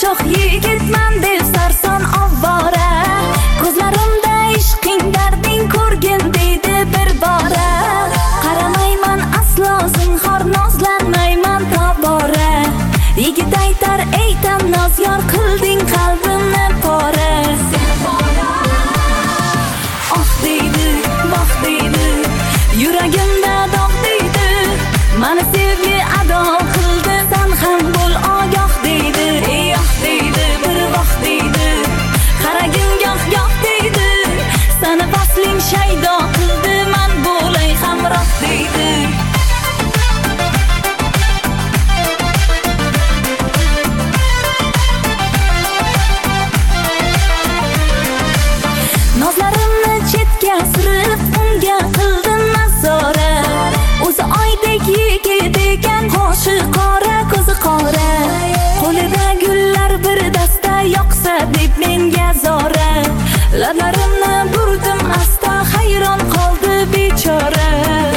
yo'q yigitman deb sarson ovvora. Ko'zlarimda ishqing darding ko'rgin deydi bir bora. Qaramayman aslo zinhor nozlanmayman tobora. Yigit aytar ey tannoz yor qilding qalbimni pora. Oh deydi, voh deydi, yuragimda dog' deydi. Mani sevgi ado qildi, san ham bo'l ogoh deydi. Ey oh deydi, bir voh deydi, qaragin goh deydi. Sani fasling shaydo qildi, man bo'lay hamroh deydi. Nozlarimni chetga surib unga qildim nazora. O'zi oydek yigit ekan, qoshi qora, ko'zi qora. Qo'lida gullar bir dasta, yoqsa deb menga zora. Lablarimni burdim asta, hayron qoldi bechora.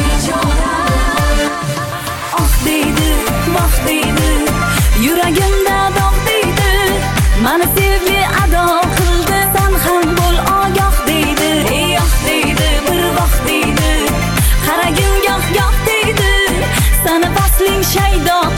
Oh deydi, voh deydi, yuragimda dog' deydi. Mani sevgi ado qildi, san ham bo'l ogoh deydi. Ey oh deydi, bir voh deydi, qaragin goh deydi. Sani fasling shaydo